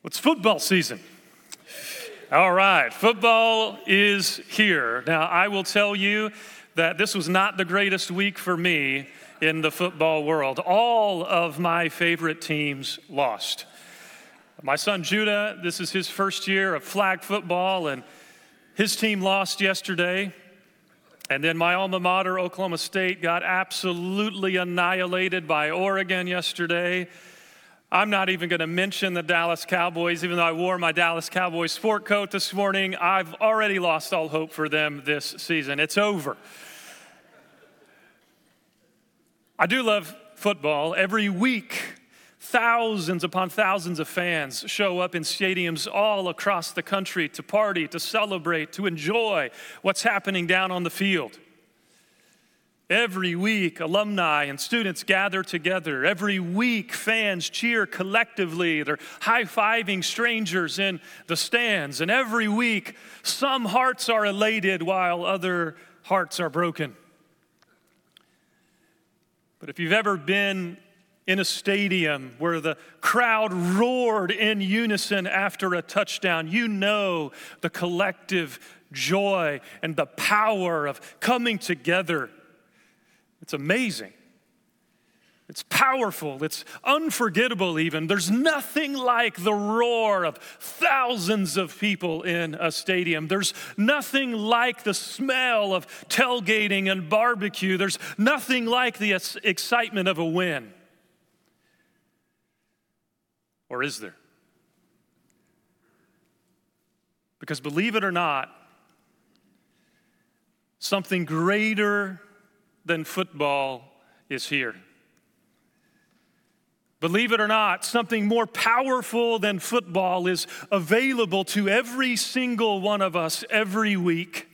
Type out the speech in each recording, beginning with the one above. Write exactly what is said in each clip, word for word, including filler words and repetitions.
It's football season. All right, football is here. Now, I will tell you that this was not the greatest week for me in the football world. All of my favorite teams lost. My son Judah, this is his first year of flag football, and his team lost yesterday. And then my alma mater, Oklahoma State, got absolutely annihilated by Oregon yesterday. I'm not even going to mention the Dallas Cowboys, even though I wore my Dallas Cowboys sport coat this morning. I've already lost all hope for them this season. It's over. I do love football. Every week, thousands upon thousands of fans show up in stadiums all across the country to party, to celebrate, to enjoy what's happening down on the field. Every week, alumni and students gather together. Every week, fans cheer collectively. They're high-fiving strangers in the stands. And every week, some hearts are elated while other hearts are broken. But if you've ever been in a stadium where the crowd roared in unison after a touchdown, you know the collective joy and the power of coming together. It's amazing. It's powerful. It's unforgettable even. There's nothing like the roar of thousands of people in a stadium. There's nothing like the smell of tailgating and barbecue. There's nothing like the excitement of a win. Or is there? Because believe it or not, something greater than football is here. Believe it or not, something more powerful than football is available to every single one of us every week.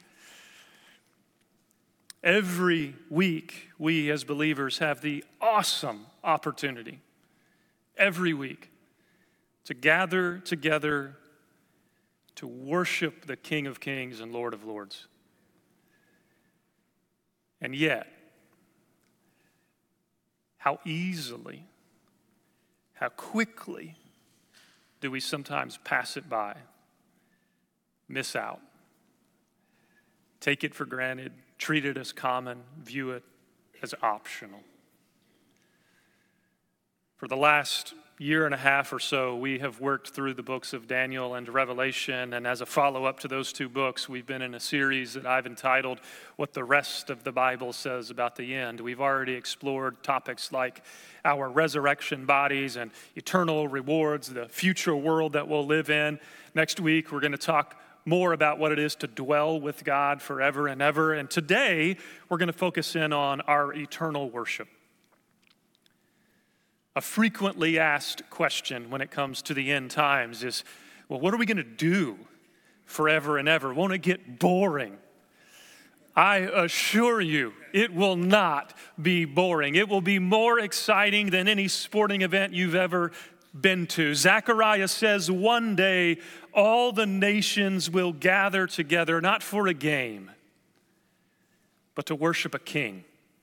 Every week, we as believers have the awesome opportunity, every week, to gather together to worship the King of Kings and Lord of Lords. And yet, how easily, how quickly do we sometimes pass it by, miss out, take it for granted, treat it as common, view it as optional. For the last year and a half or so, we have worked through the books of Daniel and Revelation, and as a follow-up to those two books, we've been in a series that I've entitled, What the Rest of the Bible Says About the End. We've already explored topics like our resurrection bodies and eternal rewards, the future world that we'll live in. Next week, we're going to talk more about what it is to dwell with God forever and ever, and today, we're going to focus in on our eternal worship. A frequently asked question when it comes to the end times is, well, what are we going to do forever and ever? Won't it get boring? I assure you, it will not be boring. It will be more exciting than any sporting event you've ever been to. Zechariah says one day all the nations will gather together, not for a game, but to worship a king.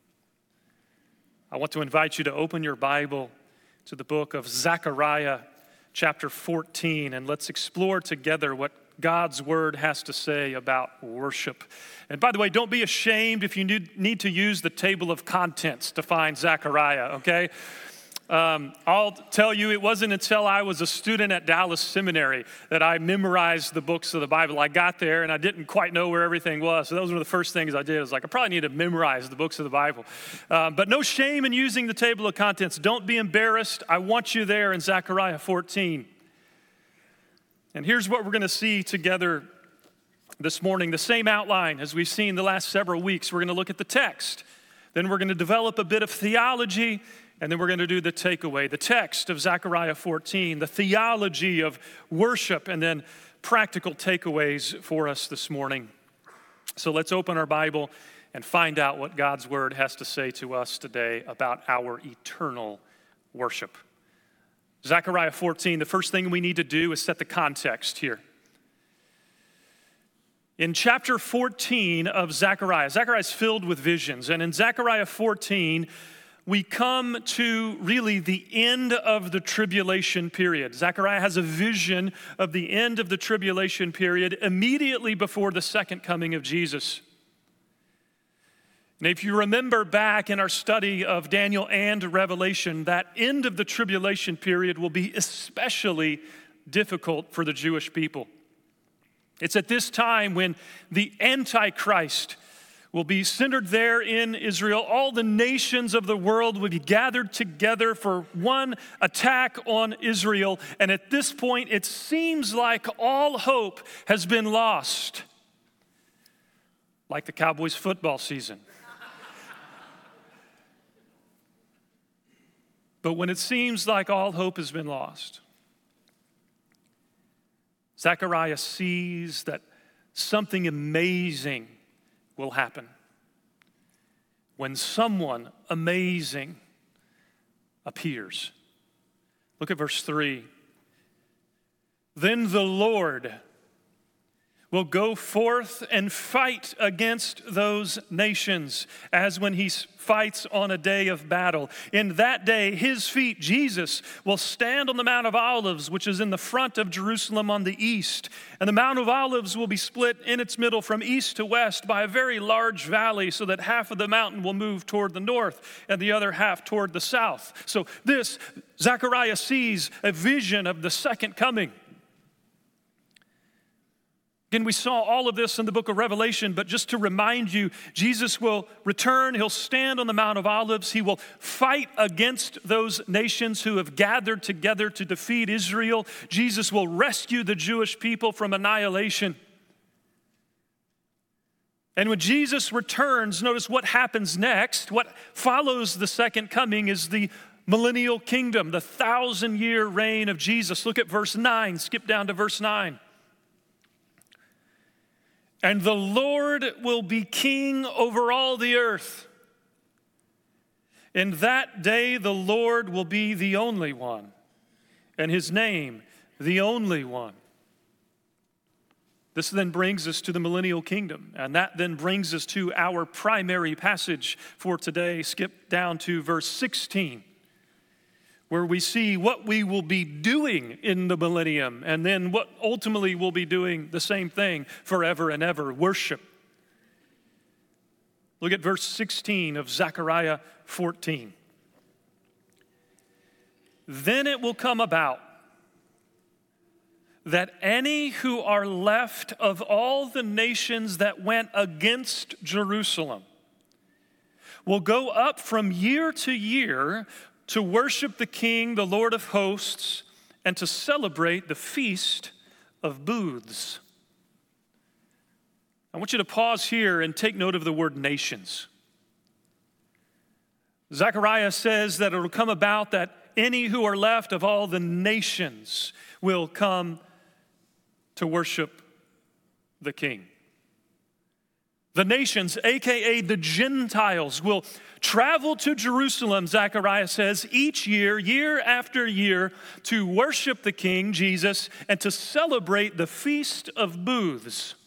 I want to invite you to open your Bible to the book of Zechariah, chapter fourteen, and let's explore together what God's word has to say about worship. And by the way, don't be ashamed if you need to use the table of contents to find Zechariah, okay? Um, I'll tell you, it wasn't until I was a student at Dallas Seminary that I memorized the books of the Bible. I got there and I didn't quite know where everything was. So that was one of the first things I did. I was like, I probably need to memorize the books of the Bible. Um, but no shame in using the table of contents. Don't be embarrassed. I want you there in Zechariah fourteen. And here's what we're going to see together this morning. The same outline as we've seen the last several weeks. We're going to look at the text. Then we're going to develop a bit of theology. And then we're going to do the takeaway, the text of Zechariah fourteen, the theology of worship, and then practical takeaways for us this morning. So let's open our Bible and find out what God's word has to say to us today about our eternal worship. Zechariah fourteen, the first thing we need to do is set the context here. In chapter fourteen of Zechariah, Zechariah is filled with visions, and in Zechariah fourteen, we come to really the end of the tribulation period. Zechariah has a vision of the end of the tribulation period immediately before the second coming of Jesus. And if you remember back in our study of Daniel and Revelation, that end of the tribulation period will be especially difficult for the Jewish people. It's at this time when the Antichrist will be centered there in Israel. All the nations of the world will be gathered together for one attack on Israel. And at this point, it seems like all hope has been lost. Like the Cowboys football season. But when it seems like all hope has been lost, Zechariah sees that something amazing will happen when someone amazing appears. Look at verse three. Then the Lord will go forth and fight against those nations as when he fights on a day of battle. In that day, his feet, Jesus, will stand on the Mount of Olives, which is in the front of Jerusalem on the east. And the Mount of Olives will be split in its middle from east to west by a very large valley, so that half of the mountain will move toward the north and the other half toward the south. So this, Zechariah sees a vision of the second coming. Again, we saw all of this in the book of Revelation, but just to remind you, Jesus will return. He'll stand on the Mount of Olives. He will fight against those nations who have gathered together to defeat Israel. Jesus will rescue the Jewish people from annihilation. And when Jesus returns, notice what happens next. What follows the second coming is the millennial kingdom, the thousand-year reign of Jesus. Look at verse nine. Skip down to verse nine. And the Lord will be king over all the earth. In that day, the Lord will be the only one, and his name, the only one. This then brings us to the millennial kingdom, and that then brings us to our primary passage for today. Skip down to verse sixteen. Where we see what we will be doing in the millennium, and then what ultimately we'll be doing the same thing forever and ever, worship. Look at verse sixteen of Zechariah fourteen. Then it will come about that any who are left of all the nations that went against Jerusalem will go up from year to year to worship the King, the Lord of hosts, and to celebrate the Feast of Booths. I want you to pause here and take note of the word nations. Zechariah says that it will come about that any who are left of all the nations will come to worship the King. The nations, a k a the Gentiles, will travel to Jerusalem, Zechariah says, each year, year after year, to worship the King, Jesus, and to celebrate the Feast of Booths.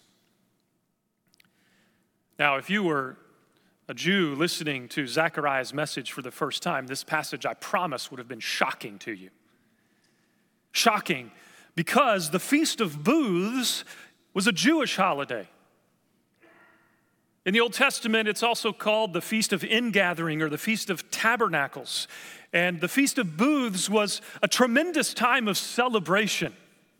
Now, if you were a Jew listening to Zechariah's message for the first time, this passage, I promise, would have been shocking to you. Shocking, because the Feast of Booths was a Jewish holiday. In the Old Testament, it's also called the Feast of Ingathering or the Feast of Tabernacles. And the Feast of Booths was a tremendous time of celebration.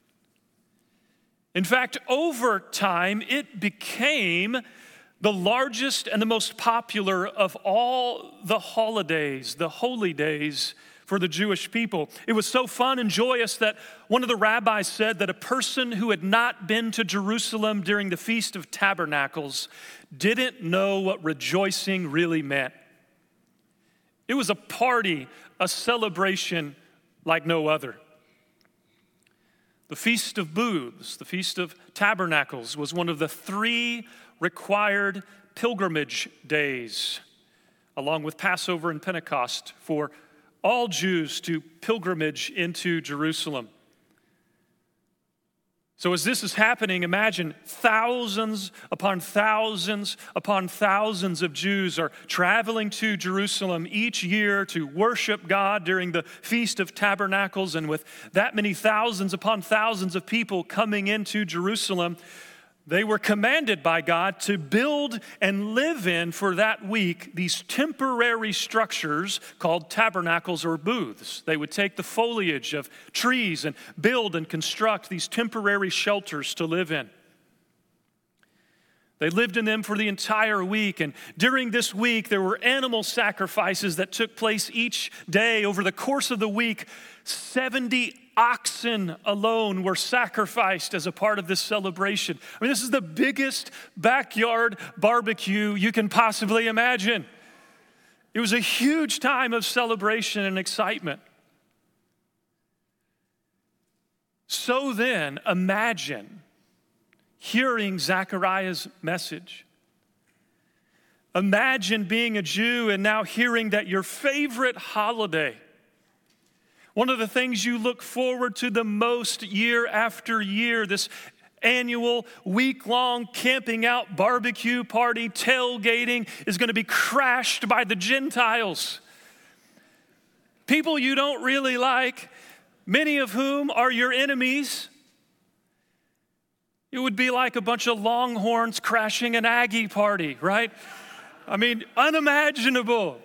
In fact, over time, it became the largest and the most popular of all the holidays, the holy days for the Jewish people. It was so fun and joyous that one of the rabbis said that a person who had not been to Jerusalem during the Feast of Tabernacles didn't know what rejoicing really meant. It was a party, a celebration like no other. The Feast of Booths, the Feast of Tabernacles, was one of the three required pilgrimage days, along with Passover and Pentecost, for all Jews to pilgrimage into Jerusalem. So as this is happening, imagine thousands upon thousands upon thousands of Jews are traveling to Jerusalem each year to worship God during the Feast of Tabernacles. And with that many thousands upon thousands of people coming into Jerusalem, they were commanded by God to build and live in for that week these temporary structures called tabernacles or booths. They would take the foliage of trees and build and construct these temporary shelters to live in. They lived in them for the entire week, and during this week there were animal sacrifices that took place each day. Over the course of the week, seventy oxen alone were sacrificed as a part of this celebration. I mean, this is the biggest backyard barbecue you can possibly imagine. It was a huge time of celebration and excitement. So then, imagine hearing Zechariah's message. Imagine being a Jew and now hearing that your favorite holiday, one of the things you look forward to the most year after year, this annual week-long camping out barbecue party, tailgating, is going to be crashed by the Gentiles. People you don't really like, many of whom are your enemies. It would be like a bunch of Longhorns crashing an Aggie party, right? I mean, unimaginable.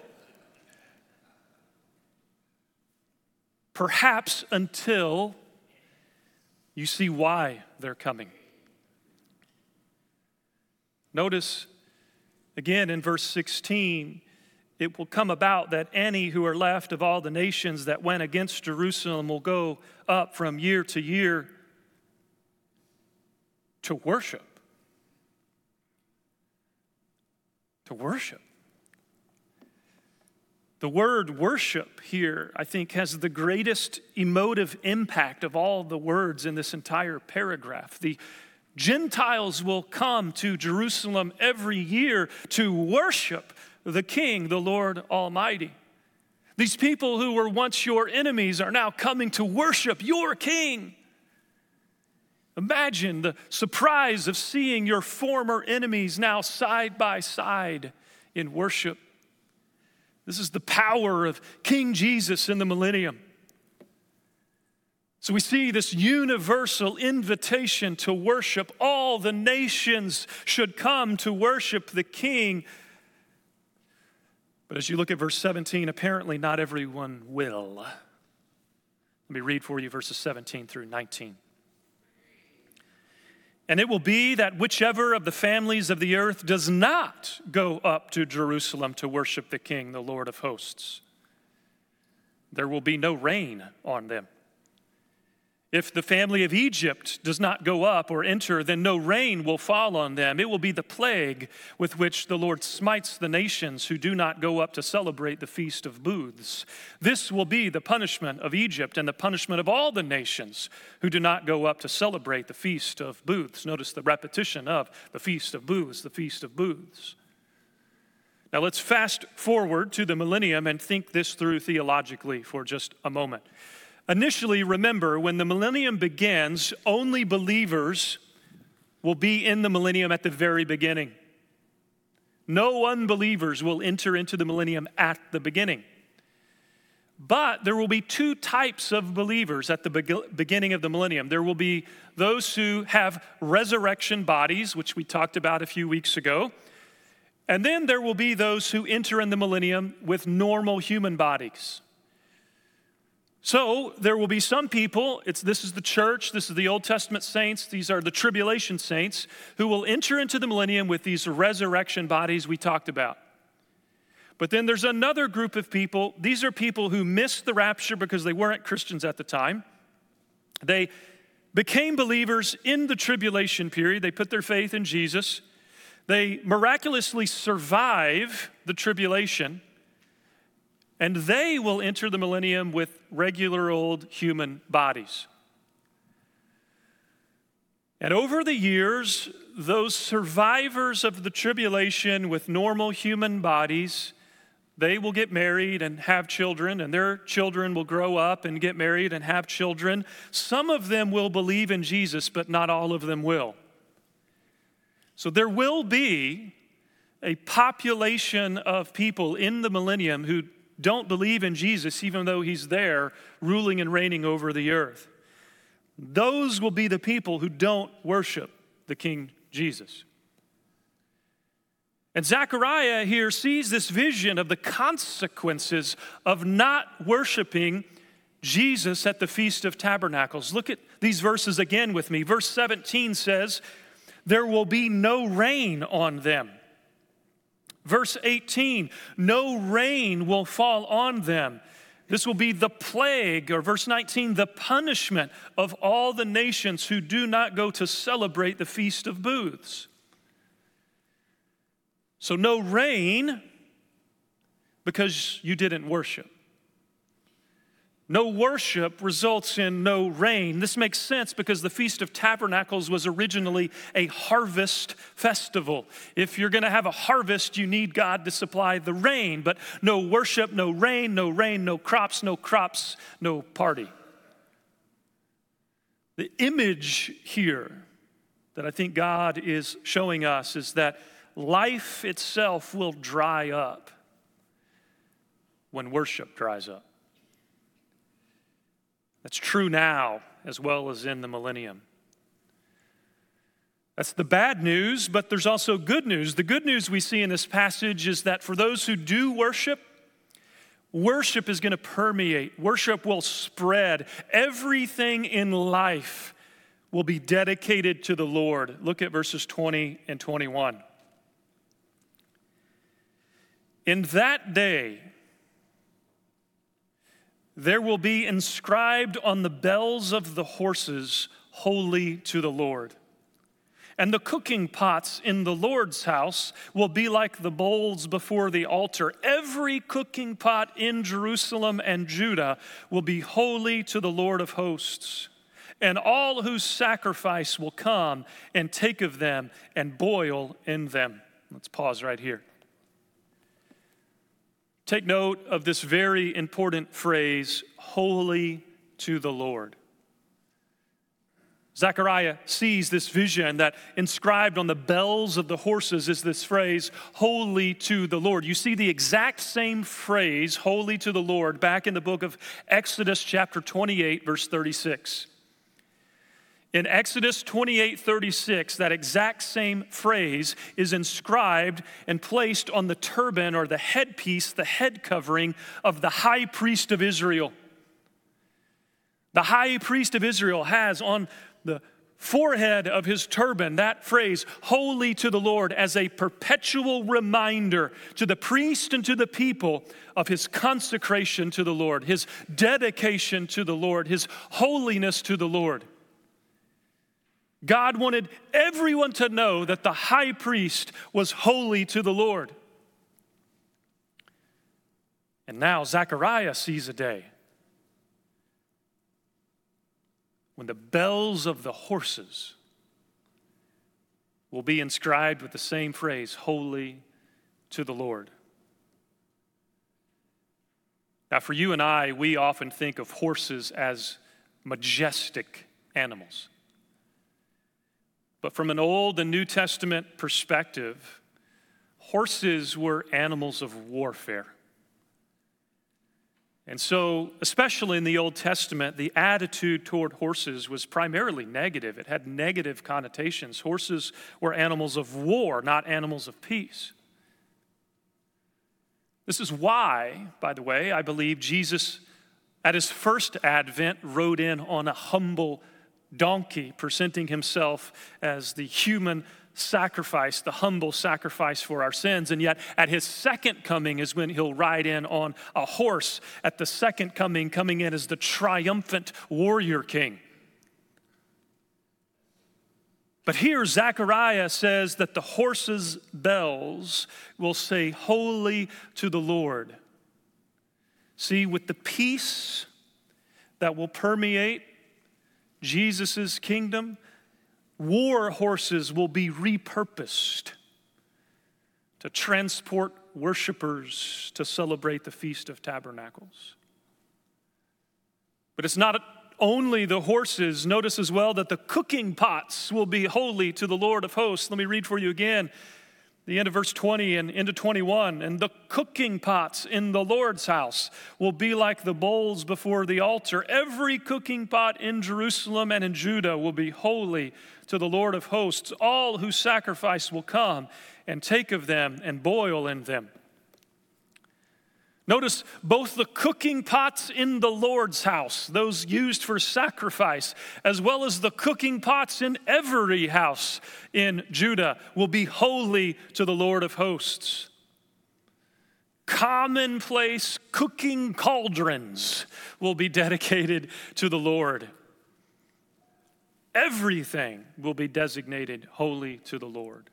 Perhaps until you see why they're coming. Notice again in verse sixteen, it will come about that any who are left of all the nations that went against Jerusalem will go up from year to year to worship. To worship. The word worship here, I think, has the greatest emotive impact of all the words in this entire paragraph. The Gentiles will come to Jerusalem every year to worship the King, the Lord Almighty. These people who were once your enemies are now coming to worship your King. Imagine the surprise of seeing your former enemies now side by side in worship. This is the power of King Jesus in the millennium. So we see this universal invitation to worship. All the nations should come to worship the King. But as you look at verse seventeen, apparently not everyone will. Let me read for you verses seventeen through nineteen. And it will be that whichever of the families of the earth does not go up to Jerusalem to worship the King, the Lord of hosts, there will be no rain on them. If the family of Egypt does not go up or enter, then no rain will fall on them. It will be the plague with which the Lord smites the nations who do not go up to celebrate the Feast of Booths. This will be the punishment of Egypt and the punishment of all the nations who do not go up to celebrate the Feast of Booths. Notice the repetition of the Feast of Booths, the Feast of Booths. Now let's fast forward to the millennium and think this through theologically for just a moment. Initially, remember, when the millennium begins, only believers will be in the millennium at the very beginning. No unbelievers will enter into the millennium at the beginning. But there will be two types of believers at the be- beginning of the millennium. There will be those who have resurrection bodies, which we talked about a few weeks ago. And then there will be those who enter in the millennium with normal human bodies. So there will be some people, it's, this is the church, this is the Old Testament saints, these are the tribulation saints, who will enter into the millennium with these resurrection bodies we talked about. But then there's another group of people, these are people who missed the rapture because they weren't Christians at the time. They became believers in the tribulation period, they put their faith in Jesus. They miraculously survive the tribulation, and they will enter the millennium with regular old human bodies. And over the years, those survivors of the tribulation with normal human bodies, They will get married and have children, and their children will grow up and get married and have children. Some of them will believe in Jesus, but not all of them will. So there will be a population of people in the millennium who don't believe in Jesus, even though he's there ruling and reigning over the earth. Those will be the people who don't worship the King Jesus. And Zechariah here sees this vision of the consequences of not worshiping Jesus at the Feast of Tabernacles. Look at these verses again with me. Verse seventeen says, there will be no rain on them. Verse eighteen, no rain will fall on them. This will be the plague, or verse nineteen, the punishment of all the nations who do not go to celebrate the Feast of Booths. So no rain because you didn't worship. No worship results in no rain. This makes sense because the Feast of Tabernacles was originally a harvest festival. If you're going to have a harvest, you need God to supply the rain. But no worship, no rain, no rain, no crops, no crops, no party. The image here that I think God is showing us is that life itself will dry up when worship dries up. That's true now as well as in the millennium. That's the bad news, but there's also good news. The good news we see in this passage is that for those who do worship, worship is going to permeate. Worship will spread. Everything in life will be dedicated to the Lord. Look at verses twenty and twenty-one. In that day, there will be inscribed on the bells of the horses, holy to the Lord. And the cooking pots in the Lord's house will be like the bowls before the altar. Every cooking pot in Jerusalem and Judah will be holy to the Lord of hosts. And all whose sacrifice will come and take of them and boil in them. Let's pause right here. Take note of this very important phrase, holy to the Lord. Zechariah sees this vision that inscribed on the bells of the horses is this phrase, holy to the Lord. You see the exact same phrase, holy to the Lord, back in the book of Exodus chapter twenty-eight, verse thirty-six. In Exodus twenty-eight thirty-six, that exact same phrase is inscribed and placed on the turban or the headpiece, the head covering of the high priest of Israel. The high priest of Israel has on the forehead of his turban that phrase, holy to the Lord, as a perpetual reminder to the priest and to the people of his consecration to the Lord, his dedication to the Lord, his holiness to the Lord. God wanted everyone to know that the high priest was holy to the Lord. And now Zechariah sees a day when the bells of the horses will be inscribed with the same phrase, holy to the Lord. Now, for you and I, we often think of horses as majestic animals. But from an Old and New Testament perspective, horses were animals of warfare. And so, especially in the Old Testament, the attitude toward horses was primarily negative. It had negative connotations. Horses were animals of war, not animals of peace. This is why, by the way, I believe Jesus, at his first advent, rode in on a humble donkey, presenting himself as the human sacrifice, the humble sacrifice for our sins. And yet at his second coming is when he'll ride in on a horse. At the second coming, coming in as the triumphant warrior king. But here Zechariah says that the horses' bells will say, holy to the Lord. See, with the peace that will permeate Jesus' kingdom, war horses will be repurposed to transport worshipers to celebrate the Feast of Tabernacles. But it's not only the horses. Notice as well that the cooking pots will be holy to the Lord of hosts. Let me read for you again the end of verse twenty and into twenty-one. And the cooking pots in the Lord's house will be like the bowls before the altar. Every cooking pot in Jerusalem and in Judah will be holy to the Lord of hosts. All who sacrifice will come and take of them and boil in them. Notice both the cooking pots in the Lord's house, those used for sacrifice, as well as the cooking pots in every house in Judah will be holy to the Lord of hosts. Commonplace cooking cauldrons will be dedicated to the Lord. Everything will be designated holy to the Lord.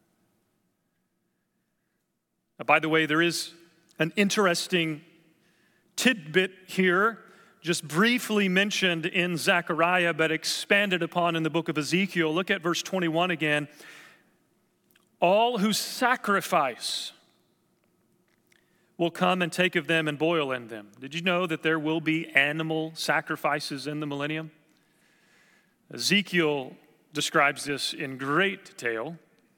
Now, by the way, there is an interesting tidbit here, just briefly mentioned in Zechariah, but expanded upon in the book of Ezekiel. Look at verse twenty-one again. All who sacrifice will come and take of them and boil in them. Did you know that there will be animal sacrifices in the millennium? Ezekiel describes this in great detail.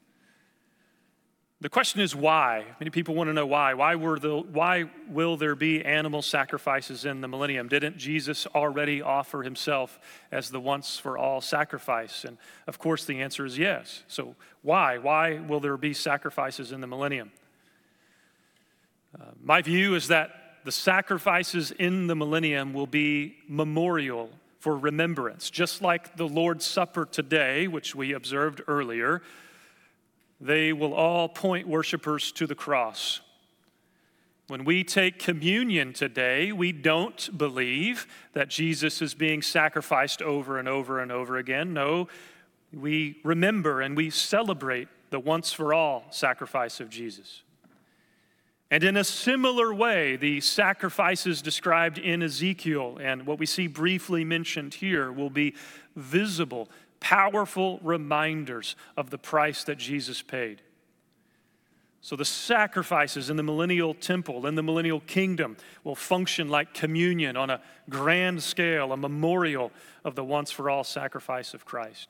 The question is why? Many people want to know why. Why were the, why will there be animal sacrifices in the millennium? Didn't Jesus already offer himself as the once for all sacrifice? And of course the answer is yes. So why? Why will there be sacrifices in the millennium? Uh, my view is that the sacrifices in the millennium will be memorial for remembrance. Just like the Lord's Supper today, which we observed earlier, they will all point worshipers to the cross. When we take communion today, we don't believe that Jesus is being sacrificed over and over and over again. No, we remember and we celebrate the once-for-all sacrifice of Jesus. And in a similar way, the sacrifices described in Ezekiel and what we see briefly mentioned here will be visible, powerful reminders of the price that Jesus paid. So the sacrifices in the millennial temple, in the millennial kingdom, will function like communion on a grand scale, a memorial of the once-for-all sacrifice of Christ.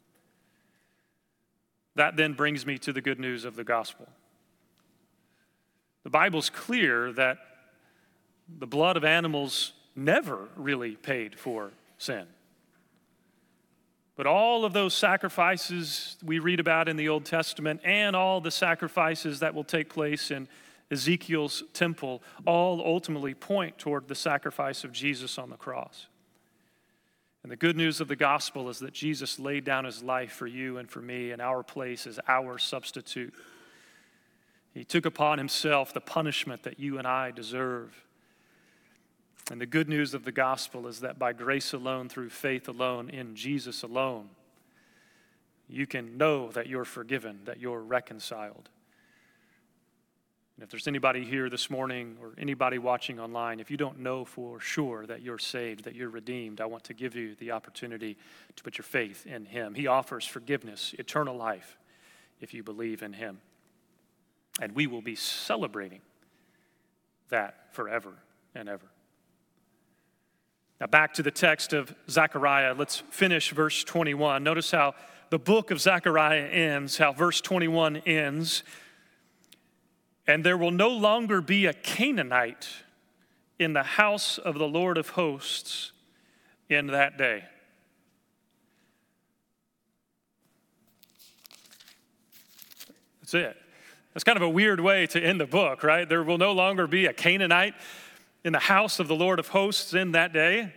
That then brings me to the good news of the gospel. The Bible's clear that the blood of animals never really paid for sin. But all of those sacrifices we read about in the Old Testament and all the sacrifices that will take place in Ezekiel's temple all ultimately point toward the sacrifice of Jesus on the cross. And the good news of the gospel is that Jesus laid down his life for you and for me in our place as our substitute. He took upon himself the punishment that you and I deserve. And the good news of the gospel is that by grace alone, through faith alone, in Jesus alone, you can know that you're forgiven, that you're reconciled. And if there's anybody here this morning or anybody watching online, if you don't know for sure that you're saved, that you're redeemed, I want to give you the opportunity to put your faith in him. He offers forgiveness, eternal life, if you believe in him. And we will be celebrating that forever and ever. Now back to the text of Zechariah. Let's finish verse twenty-one. Notice how the book of Zechariah ends, how verse twenty-one ends. And there will no longer be a Canaanite in the house of the Lord of hosts in that day. That's it. That's kind of a weird way to end the book, right? There will no longer be a Canaanite in the house of the Lord of hosts in that day.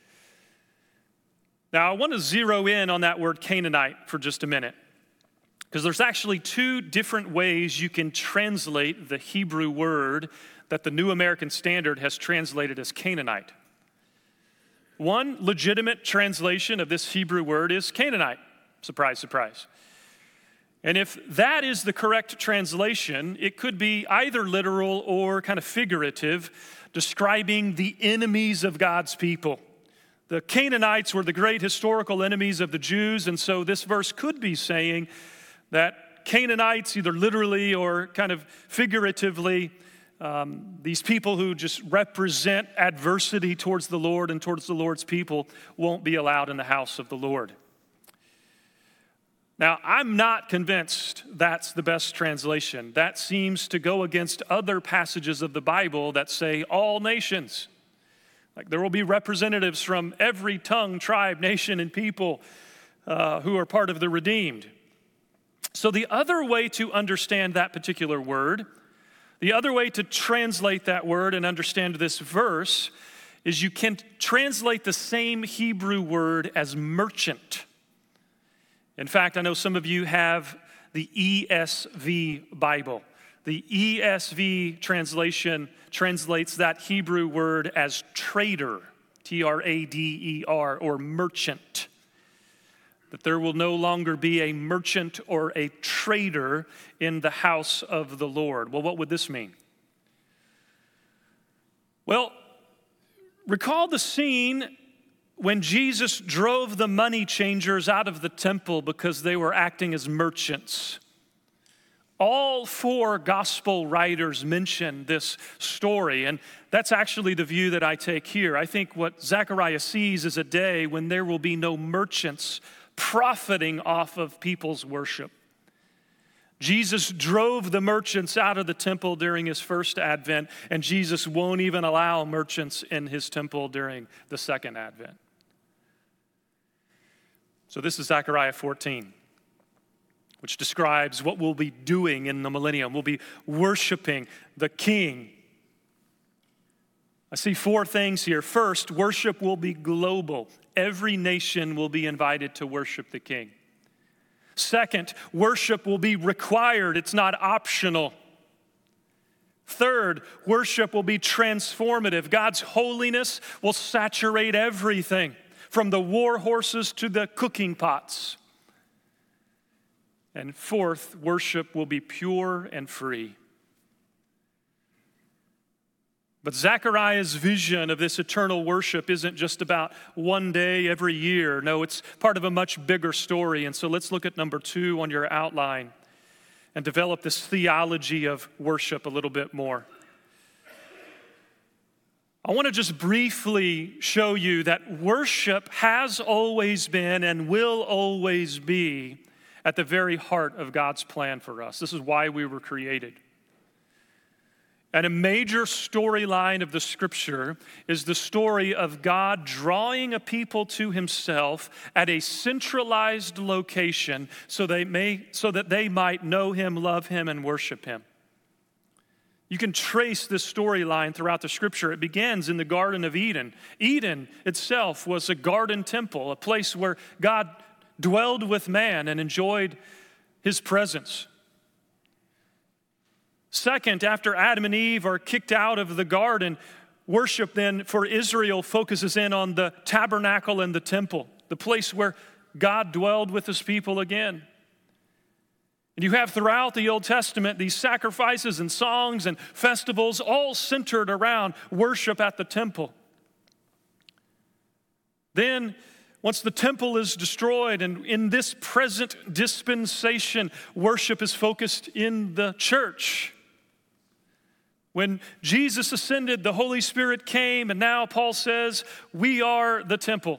Now, I want to zero in on that word Canaanite for just a minute, because there's actually two different ways you can translate the Hebrew word that the New American Standard has translated as Canaanite. One legitimate translation of this Hebrew word is Canaanite. Surprise, surprise. And if that is the correct translation, it could be either literal or kind of figurative, describing the enemies of God's people. The Canaanites were the great historical enemies of the Jews, and so this verse could be saying that Canaanites, either literally or kind of figuratively, um, these people who just represent adversity towards the Lord and towards the Lord's people, won't be allowed in the house of the Lord. Now, I'm not convinced that's the best translation. That seems to go against other passages of the Bible that say all nations. Like there will be representatives from every tongue, tribe, nation, and people uh, who are part of the redeemed. So the other way to understand that particular word, the other way to translate that word and understand this verse is you can translate the same Hebrew word as merchant. In fact, I know some of you have the E S V Bible. The E S V translation translates that Hebrew word as trader, T R A D E R, or merchant. That there will no longer be a merchant or a trader in the house of the Lord. Well, what would this mean? Well, recall the scene when Jesus drove the money changers out of the temple because they were acting as merchants. All four gospel writers mention this story, and that's actually the view that I take here. I think what Zechariah sees is a day when there will be no merchants profiting off of people's worship. Jesus drove the merchants out of the temple during his first advent, and Jesus won't even allow merchants in his temple during the second advent. So this is Zechariah fourteen, which describes what we'll be doing in the millennium. We'll be worshiping the King. I see four things here. First, worship will be global. Every nation will be invited to worship the King. Second, worship will be required. It's not optional. Third, worship will be transformative. God's holiness will saturate everything, from the war horses to the cooking pots. And fourth, worship will be pure and free. But Zechariah's vision of this eternal worship isn't just about one day every year. No, it's part of a much bigger story. And so let's look at number two on your outline and develop this theology of worship a little bit more. I want to just briefly show you that worship has always been and will always be at the very heart of God's plan for us. This is why we were created. And a major storyline of the scripture is the story of God drawing a people to himself at a centralized location so they may, so that they might know him, love him, and worship him. You can trace this storyline throughout the scripture. It begins in the Garden of Eden. Eden itself was a garden temple, a place where God dwelled with man and enjoyed his presence. Second, after Adam and Eve are kicked out of the garden, worship then for Israel focuses in on the tabernacle and the temple, the place where God dwelled with his people again. And you have throughout the Old Testament these sacrifices and songs and festivals all centered around worship at the temple. Then, once the temple is destroyed and in this present dispensation, worship is focused in the church. When Jesus ascended, the Holy Spirit came, and now Paul says, we are the temple.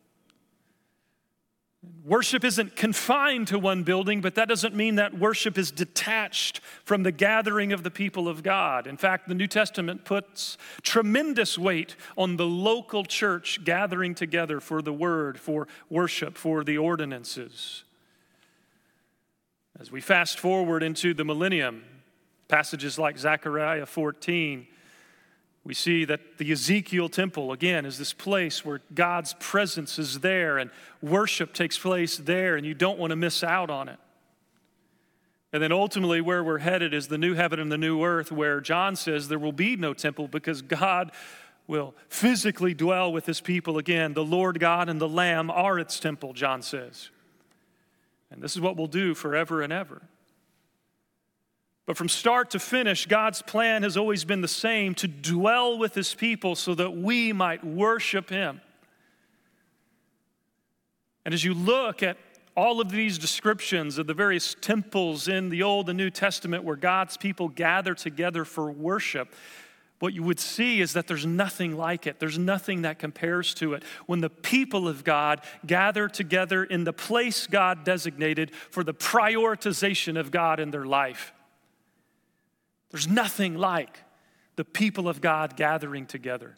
Worship isn't confined to one building, but that doesn't mean that worship is detached from the gathering of the people of God. In fact, the New Testament puts tremendous weight on the local church gathering together for the word, for worship, for the ordinances. As we fast forward into the millennium, passages like Zechariah fourteen, we see that the Ezekiel temple, again, is this place where God's presence is there and worship takes place there, and you don't want to miss out on it. And then ultimately where we're headed is the new heaven and the new earth, where John says there will be no temple because God will physically dwell with his people again. The Lord God and the Lamb are its temple, John says. And this is what we'll do forever and ever. But from start to finish, God's plan has always been the same, to dwell with his people so that we might worship him. And as you look at all of these descriptions of the various temples in the Old and New Testament where God's people gather together for worship, what you would see is that there's nothing like it. There's nothing that compares to it. When the people of God gather together in the place God designated for the prioritization of God in their life, there's nothing like the people of God gathering together.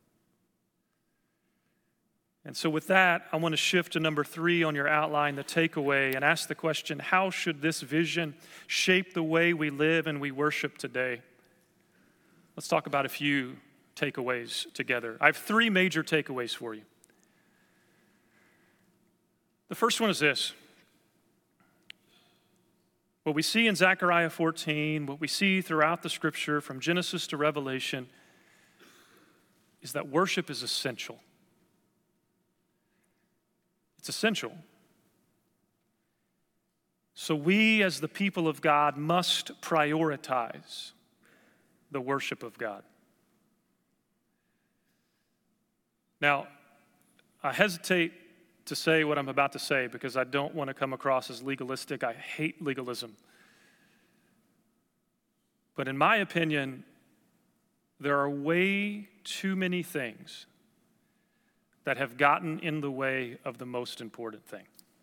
And so with that, I want to shift to number three on your outline, the takeaway, and ask the question, how should this vision shape the way we live and we worship today? Let's talk about a few takeaways together. I have three major takeaways for you. The first one is this. What we see in Zechariah fourteen, what we see throughout the scripture from Genesis to Revelation, is that worship is essential. It's essential. So we as the people of God must prioritize the worship of God. Now, I hesitate to say what I'm about to say because I don't want to come across as legalistic. I hate legalism. But in my opinion, there are way too many things that have gotten in the way of the most important thing.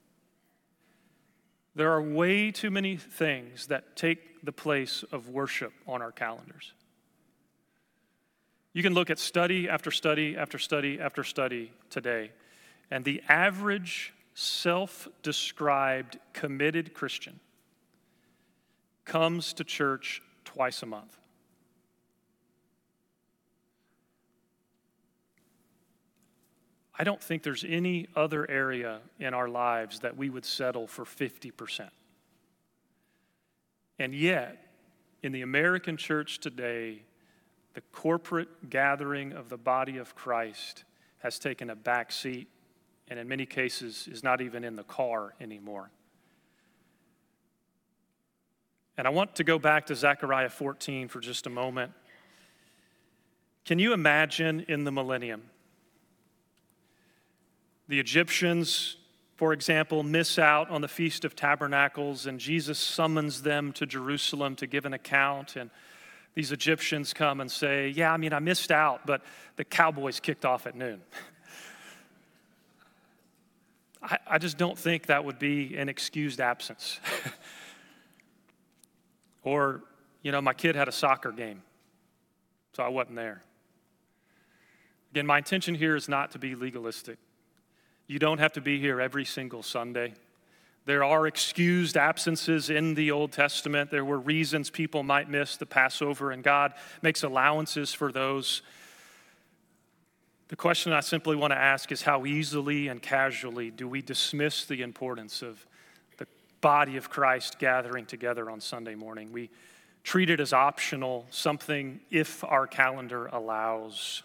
There are way too many things that take the place of worship on our calendars. You can look at study after study after study after study today, and the average self-described committed Christian comes to church twice a month. I don't think there's any other area in our lives that we would settle for fifty percent. And yet, in the American church today, the corporate gathering of the body of Christ has taken a back seat, and in many cases is not even in the car anymore. And I want to go back to Zechariah fourteen for just a moment. Can you imagine in the millennium, the Egyptians, for example, miss out on the Feast of Tabernacles, and Jesus summons them to Jerusalem to give an account, and these Egyptians come and say, yeah, I mean, I missed out, but the Cowboys kicked off at noon. I, I just don't think that would be an excused absence. Or, you know, my kid had a soccer game, so I wasn't there. Again, my intention here is not to be legalistic. You don't have to be here every single Sunday. There are excused absences in the Old Testament. There were reasons people might miss the Passover, and God makes allowances for those. The question I simply want to ask is how easily and casually do we dismiss the importance of the body of Christ gathering together on Sunday morning? We treat it as optional, something if our calendar allows.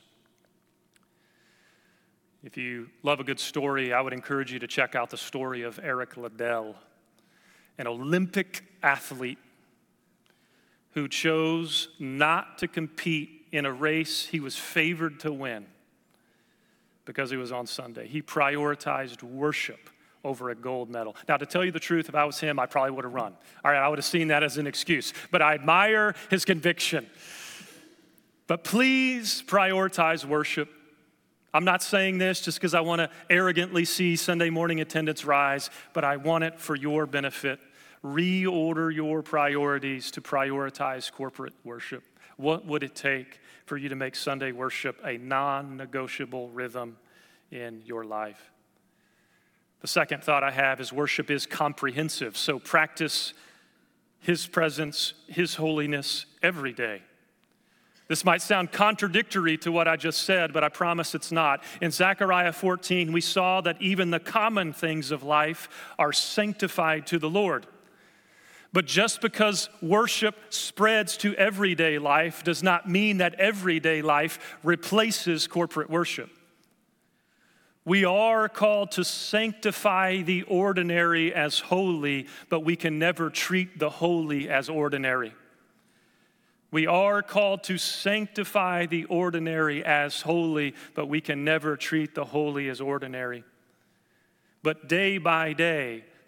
If you love a good story, I would encourage you to check out the story of Eric Liddell, an Olympic athlete who chose not to compete in a race he was favored to win because it was on Sunday. He prioritized worship over a gold medal. Now, to tell you the truth, if I was him, I probably would have run. All right, I would have seen that as an excuse, but I admire his conviction. But please prioritize worship. I'm not saying this just because I want to arrogantly see Sunday morning attendance rise, but I want it for your benefit. Reorder your priorities to prioritize corporate worship. What would it take for you to make Sunday worship a non-negotiable rhythm in your life? The second thought I have is worship is comprehensive, so practice His presence, His holiness every day. This might sound contradictory to what I just said, but I promise it's not. In Zechariah fourteen, we saw that even the common things of life are sanctified to the Lord. But just because worship spreads to everyday life does not mean that everyday life replaces corporate worship. We are called to sanctify the ordinary as holy, but we can never treat the holy as ordinary. We are called to sanctify the ordinary as holy, but we can never treat the holy as ordinary. But day by day,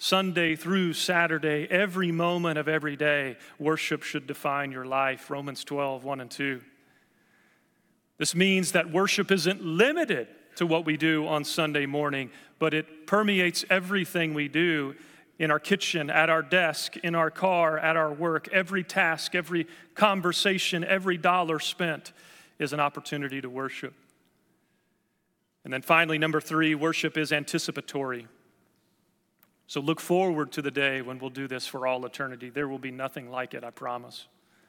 Sunday through Saturday, every moment of every day, worship should define your life. Romans twelve, one and two. This means that worship isn't limited to what we do on Sunday morning, but it permeates everything we do in our kitchen, at our desk, in our car, at our work. Every task, every conversation, every dollar spent is an opportunity to worship. And then finally, number three, worship is anticipatory. So look forward to the day when we'll do this for all eternity. There will be nothing like it, I promise.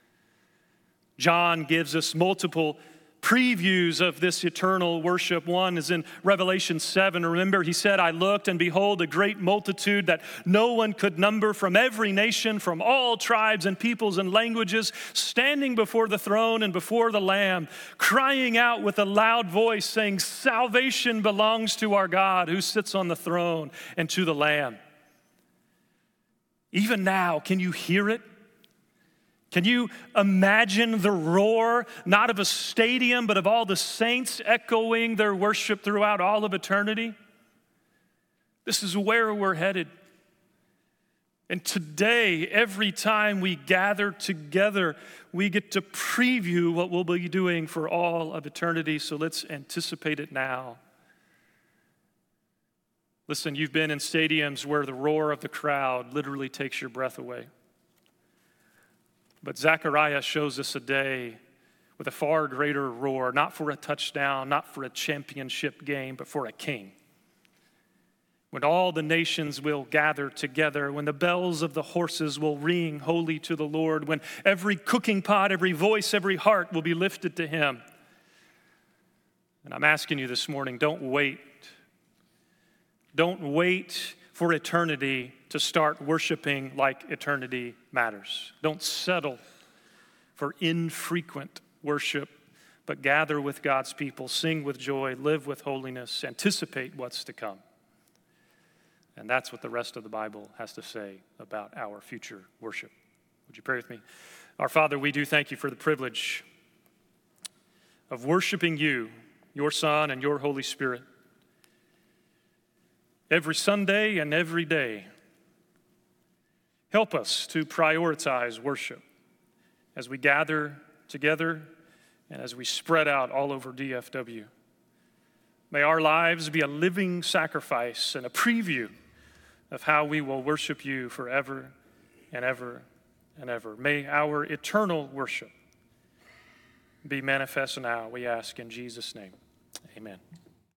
John gives us multiple previews of this eternal worship. One is in Revelation seven. Remember, he said, I looked, and behold, a great multitude that no one could number, from every nation, from all tribes and peoples and languages, standing before the throne and before the Lamb, crying out with a loud voice, saying, salvation belongs to our God who sits on the throne and to the Lamb. Even now, can you hear it? Can you imagine the roar, not of a stadium, but of all the saints echoing their worship throughout all of eternity? This is where we're headed. And today, every time we gather together, we get to preview what we'll be doing for all of eternity. So let's anticipate it now. Listen, you've been in stadiums where the roar of the crowd literally takes your breath away. But Zechariah shows us a day with a far greater roar, not for a touchdown, not for a championship game, but for a king. When all the nations will gather together, when the bells of the horses will ring holy to the Lord, when every cooking pot, every voice, every heart will be lifted to him. And I'm asking you this morning, don't wait. Don't wait for eternity to start worshiping like eternity matters. Don't settle for infrequent worship, but gather with God's people, sing with joy, live with holiness, anticipate what's to come. And that's what the rest of the Bible has to say about our future worship. Would you pray with me? Our Father, we do thank you for the privilege of worshiping you, your Son, and your Holy Spirit every Sunday and every day. Help us to prioritize worship as we gather together and as we spread out all over D F W. May our lives be a living sacrifice and a preview of how we will worship you forever and ever and ever. May our eternal worship be manifest now, we ask in Jesus' name. Amen.